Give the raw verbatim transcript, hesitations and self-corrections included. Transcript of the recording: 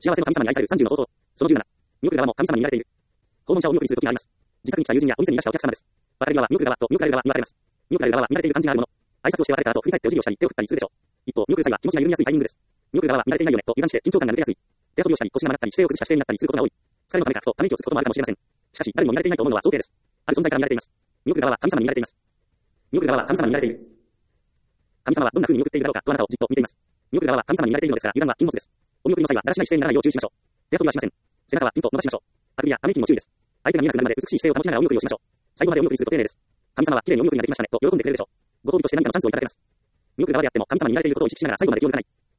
幸せの神様に愛されるさんじゅうの宝刀。そのじゅうなな。見送る側も神様に見られている。訪問者を見送りする時があります。自宅に来た友人やお店にいらしたお客様です。渡り側、見送る側と見送られる側に分かれます。見送られる側は見られている感じがあるもの。挨拶をして別れた後、振り返ってお辞儀をしたり、手を振ったりするでしょう。一方、見送る際は気持ちが緩みやすいタイミングです。見送る側は見られていないよねと油断して緊張感が抜けやすい。手遊びをしたり、腰が曲がったり、姿勢を崩した姿勢になったりすることが多い。疲れのためかふとため息をつくこともあるかもしれません。しかし、誰も見られていないと思うのは想定です。ある存在から見られています。見送る側は神様に見られています。見送る側は神様に見られている。神様はどんな風に見送っているだろうかとあなたをじっと見ています。見送る側は神様に見られているのですから、油断は禁物です。お見送りの際は、だらしない姿勢にならないよう注意しましょう。手遊びはしません。背中はピンと伸ばしましょう。あくびやため息にも注意です。相手が見えなくなるまで美しい姿勢を保ちながらお見送りをしましょう。最後までお見送りすると丁寧です。神様は綺麗にお見送りができましたねと喜んでくれるでしょう。ご褒美として何かのチャンスをいただけます。見送る側であっても神様に見られていることを意識しながら最後まで気を抜かない。